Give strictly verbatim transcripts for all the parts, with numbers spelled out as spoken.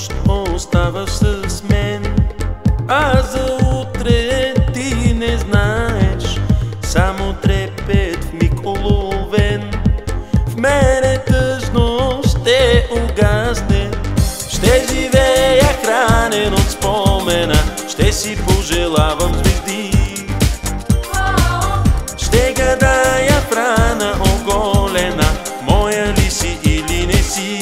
нощ оставаш с мен, а за утре ти не знаеш. Само трепет в миг уловен, в мене тъжно ще угасне. Ще живея хранен от спомена, ще си пожелавам звезди. Ще гадая в рана оголена, моя ли си или не си,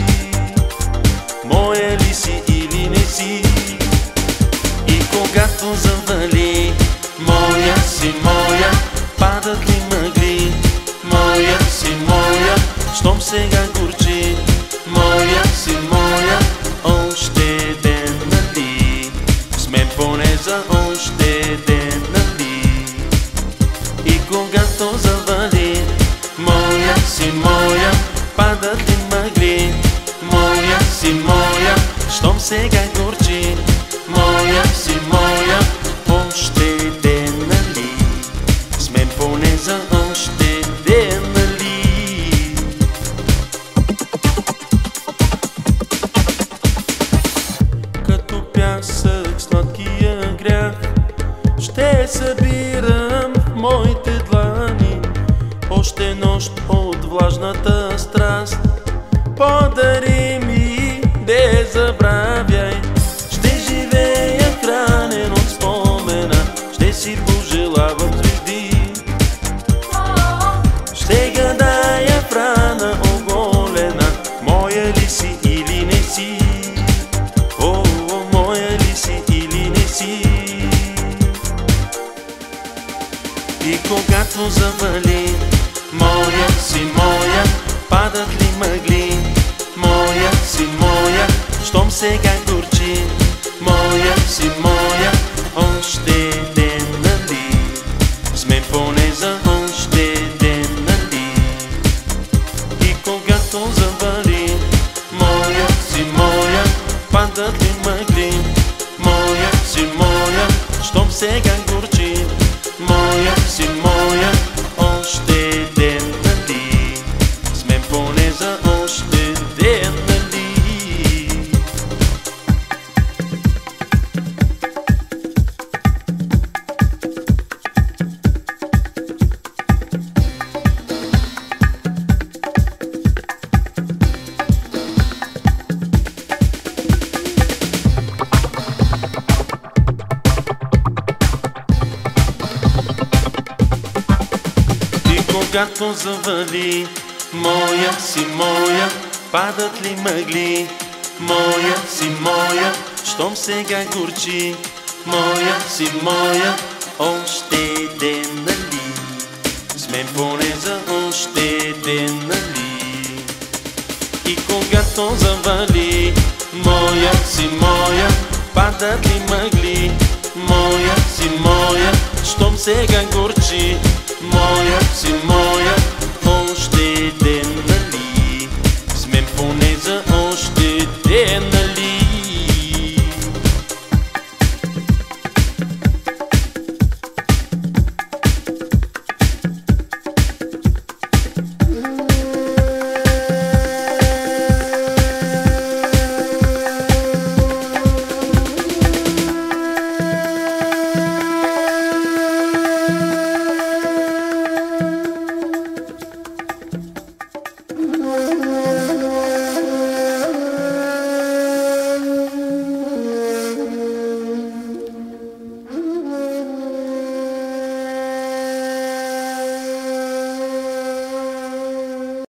моя ли си или не си. И когато завали, моя си моя, падат ли мъгли, моя си моя, щом сега горчи, моя си моя, още ден нали, с мен поне за още ден нали. И когато завали, моя си моя, падат ли мъгли, моя си моя, щом сега горчи, моя си моя, още ден нали, с мен поне за още ден нали. Като пясък сладкия грях ще събирам в моите длани, още нощ от влажната страст. Подари ми, не забравяй, ще живея хранен от спомена, ще си пожелавам звезди. Ще гадая в рана оголена, моя ли си или не си, о, моя ли си или не си. И когато завали, моя си моя, падат ли мъгли, моя си моя, щом сега горчи, моя си моя, още ден нали, с мен поне за още ден нали. И когато завали, моя си моя, падат ли мъгли, моя си моя, щом сега горчи, моя си моя, още ден нали, с мен поне за още ден нали. Когато завали, моя си моя, падат ли мъгли, моя си моя, щом сега горчи, моя си моя, още ден нали, с мен поне за още ден нали. И когато завали, моя си моя, падат ли мъгли, моя си моя, щом сега горчи, моя си моя,